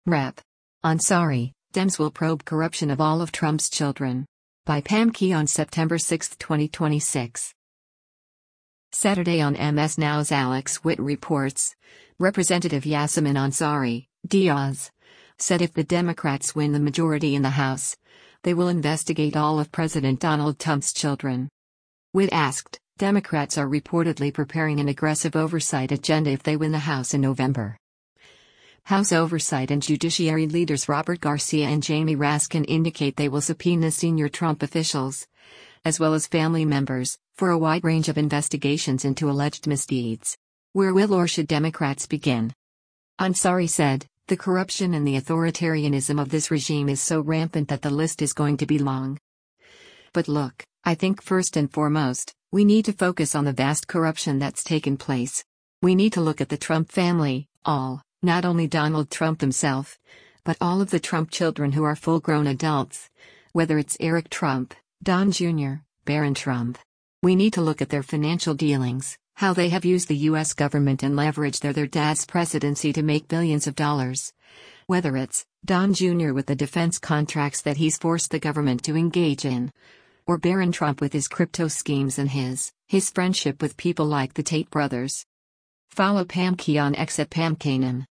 Rep. Ansari, Dems will probe corruption of all of Trump's children. By Pam Key on September 6, 2026. Saturday on MS Now's Alex Witt reports, Representative Yasamin Ansari, Diaz, said if the Democrats win the majority in the House, they will investigate all of President Donald Trump's children. Witt asked, Democrats are reportedly preparing an aggressive oversight agenda if they win the House in November. House Oversight and Judiciary leaders Robert Garcia and Jamie Raskin indicate they will subpoena senior Trump officials, as well as family members, for a wide range of investigations into alleged misdeeds. Where will or should Democrats begin? Ansari said, the corruption and the authoritarianism of this regime is so rampant that the list is going to be long. But look, I think first and foremost, we need to focus on the vast corruption that's taken place. We need to look at the Trump family, not only Donald Trump himself, but all of the Trump children who are full-grown adults, whether it's Eric Trump, Don Jr., Barron Trump. We need to look at their financial dealings, how they have used the U.S. government and leveraged their dad's presidency to make billions of dollars. Whether it's Don Jr. with the defense contracts that he's forced the government to engage in, or Barron Trump with his crypto schemes and his friendship with people like the Tate brothers. Follow Pam Key on X at Pam Kanan.